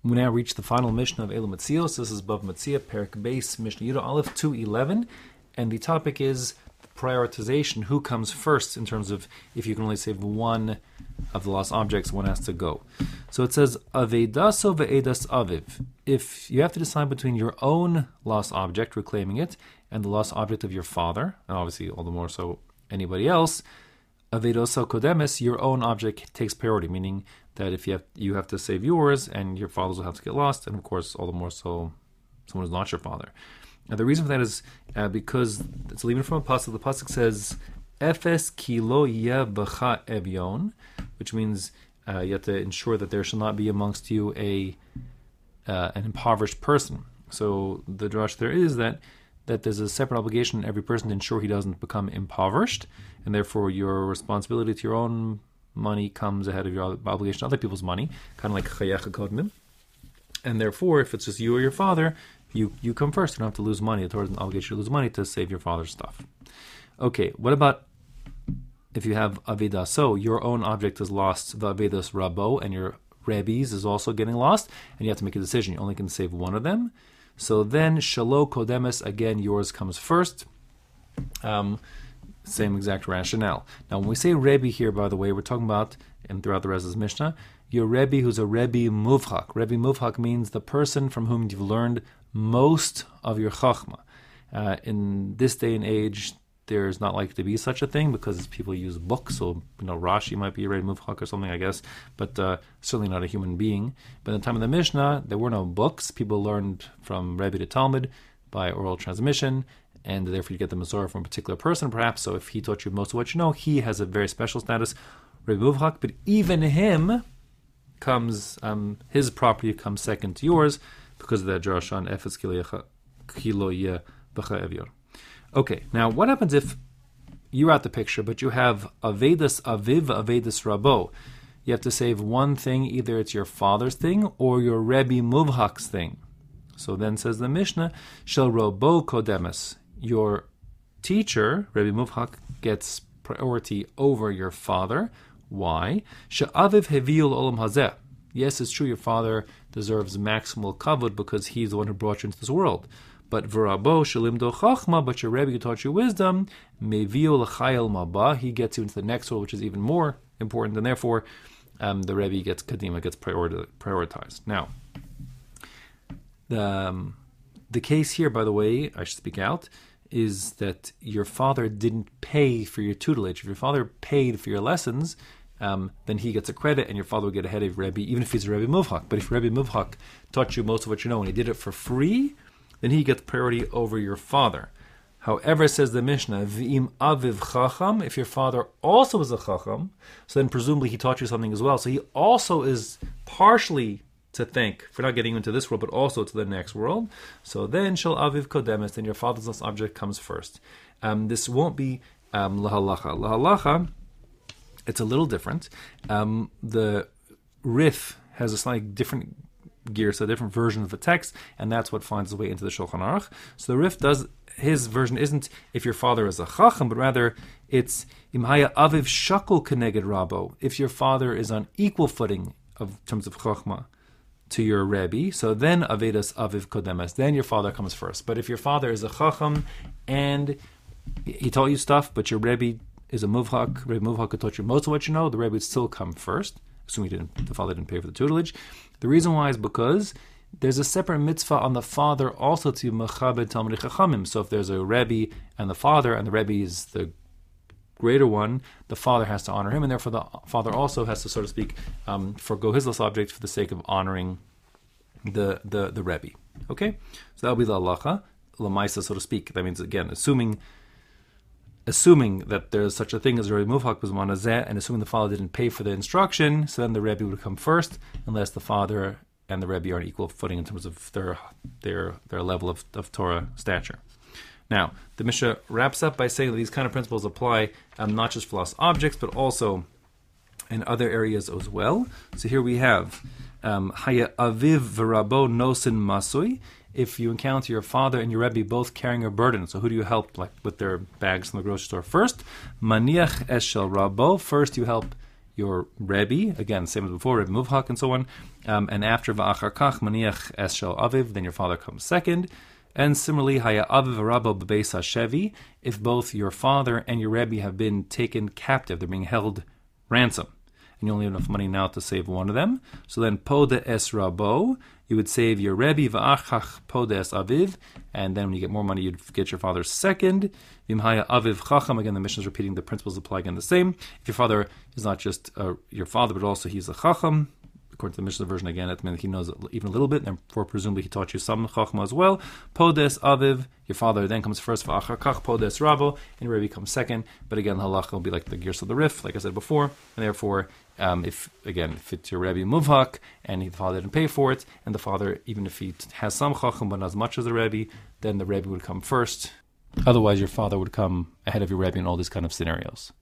We now reach the final Mishnah of Elu Metzios. This is Bav Metzia, Perek Beis, Mishnah Yudah Aleph 2:11, and the topic is prioritization. Who comes first in terms of if you can only save one of the lost objects, one has to go. So it says Aveidaso ve'edas aviv. If you have to decide between your own lost object, reclaiming it, and the lost object of your father, and obviously all the more so anybody else, Aveidosa kodemis, your own object takes priority, meaning that if you have to save yours, and your father's will have to get lost, and of course, all the more so, someone who's not your father. Now, the reason for that is because it's leaving from a pasuk. The pasuk says, "Efes kilo ye b'cha evyon," which means you have to ensure that there shall not be amongst you an impoverished person. So the drush there is that there's a separate obligation on every person to ensure he doesn't become impoverished, and therefore your responsibility to your own money comes ahead of your obligation to other people's money, kind of like chayecha kodmim. And therefore, if it's just you or your father, you come first. You don't have to lose money. The Torah doesn't obligate you to lose money to save your father's stuff. Okay, what about if you have aveda? So your own object is lost, the avedas rabo, and your rebbe's is also getting lost, and you have to make a decision. You only can save one of them. So then, shalo kodemes, again, yours comes first. Same exact rationale. Now, when we say Rebbe here, by the way, we're talking about, and throughout the rest of this Mishnah, your Rebbe who's a Rebbe Muvhak. Rebbe Muvhak means the person from whom you've learned most of your Chachma. In this day and age, there's not likely to be such a thing because people use books, so Rashi might be a Rebbe Muvhak or something, I guess, but certainly not a human being. But in the time of the Mishnah, there were no books. People learned from Rebbe to Talmud by oral transmission, and therefore you get the Masorah from a particular person, perhaps. So if he taught you most of what you know, he has a very special status, Rebbe Muvhak. But even him comes, his property comes second to yours because of that Drash on Efes Kilo Ye B'cha Evyor. Okay, now what happens if you're out the picture, but you have Avedas Aviv, Avedas Rabo? You have to save one thing, either it's your father's thing or your Rebbe Muvhak's thing. So then says the Mishnah, Shel Rabo Kodemes. Your teacher, Rebbe Muvhak, gets priority over your father. Why? She'aviv heviul olam hazeh. Yes, it's true, your father deserves maximal kavod because he's the one who brought you into this world. But v'rabo shelimdo chachma, but your Rebbe who taught you wisdom, meviul l'chayel maba, he gets you into the next world, which is even more important, and therefore the Rebbe gets kadima, gets prioritized. Now, the case here, by the way, I should speak out, is that your father didn't pay for your tutelage. If your father paid for your lessons, then he gets a credit, and your father will get ahead of Rebbe, even if he's a Rebbe Muvhak. But if Rebbe Muvhak taught you most of what you know, and he did it for free, then he gets priority over your father. However, says the Mishnah, V'im aviv chacham, if your father also is a chacham, so then presumably he taught you something as well. So he also is partially to thank for not getting into this world, but also to the next world. So then, shel aviv kodemes, then your father's lost object comes first. This won't be lahalacha. Lahalacha, it's a little different. The Rif has a slightly different gear, so a different version of the text, and that's what finds its way into the Shulchan Aruch. So the Rif does, his version isn't if your father is a chacham, but rather it's imhaya aviv shakul keneged rabo, if your father is on equal footing of terms of chachma to your Rebbe, so then avedas aviv kodemes, then your father comes first. But if your father is a chacham and he taught you stuff, but your Rebbe is a muvhak, Rebbe Muvhak taught you most of what you know, the Rebbe would still come first, assuming the father didn't pay for the tutelage. The reason why is because there's a separate mitzvah on the father also to mechabed Talmidei Chachamim. So if there's a Rebbe and the Rebbe is the greater one, the father has to honor him, and therefore the father also has to, so to speak, forego his lost object for the sake of honoring the Rebbe. Okay? So that'll be the halacha, l'maisa, so to speak. That means, again, assuming that there's such a thing as a Rebbe Muvhak was manazeh, and assuming the father didn't pay for the instruction, so then the Rebbe would come first, unless the father and the Rebbe are on equal footing in terms of their level of Torah stature. Now, the Mishnah wraps up by saying that these kind of principles apply not just for lost objects, but also in other areas as well. So here we have Haya Aviv v'Rabo Nosin Masui. If you encounter your father and your Rebbe both carrying a burden, so who do you help, like with their bags from the grocery store first? Maniach Eshel Rabo. First you help your Rebbe, again, same as before, Rebbe Muvhak and so on, and after Va'achar Kach Maniach Es Shel Aviv, then your father comes second. And similarly, Haya Aviv Rabba B'Beis HaShevi, if both your father and your Rebbe have been taken captive, they're being held ransom, and you only have enough money now to save one of them. So then Poda Es Rabo, you would save your Rebbe, Va'achach Poda Es Aviv, and then when you get more money, you'd get your father second. Vimhaya Aviv Chacham, again the Mishnah is repeating the principles apply again the same. If your father is not just your father, but also he's a Chacham, according to the Mishnah version again, that means he knows even a little bit, and therefore presumably he taught you some Chachma as well. Podes Aviv, your father then comes first, V'achar Kach Podes Rabo, and Rebbe comes second. But again, halacha will be like the gears of the Rif, like I said before, and therefore, if it's your Rebbe Muvhak, and the father didn't pay for it, and the father, even if he has some Chacham, but not as much as the Rebbe, then the Rebbe would come first. Otherwise, your father would come ahead of your Rebbe in all these kind of scenarios.